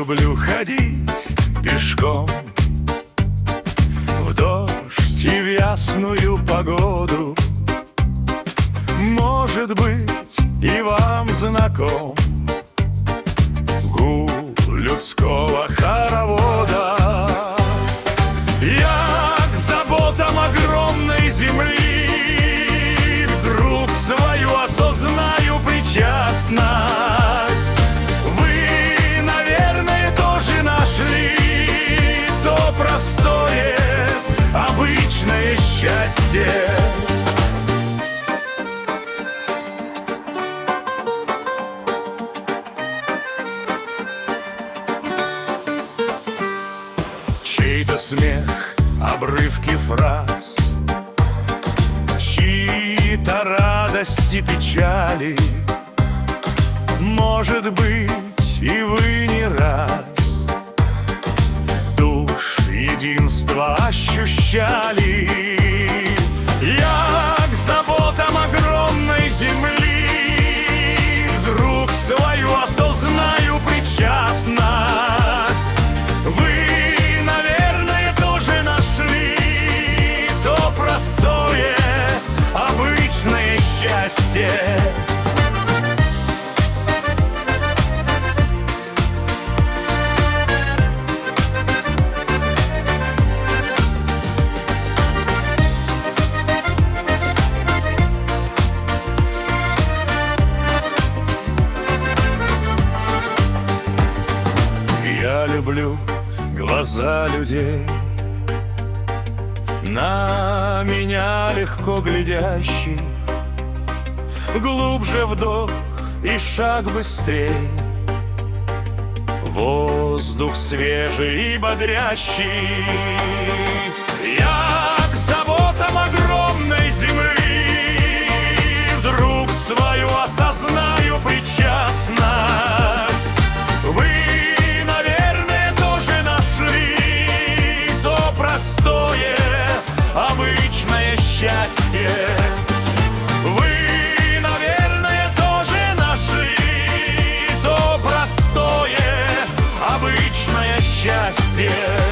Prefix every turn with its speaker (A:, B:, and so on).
A: люблю ходить пешком в дождь и в ясную погоду. Может быть, и вам знаком гул людского хоровода. Я к заботам огромной земли вдруг свою осознаю причастность. Вы, наверное, тоже нашли то простое, обычное счастье. Чей-то смех, обрывки фраз, чьи-то радости, печали. Может быть, и вы не раз душ единства ощущали. Я к заботам огромной земли вдруг свою осознаю причастность. Вы, наверное, тоже нашли то простое, обычное счастье. Я люблю глаза людей, на меня легко глядящий. Глубже вдох и шаг быстрей, воздух свежий и бодрящий. Я к заботам огромной земли вдруг свою осознаю причастность. Вы, простое, обычное счастье. Вы, наверное, тоже нашли то простое, обычное счастье.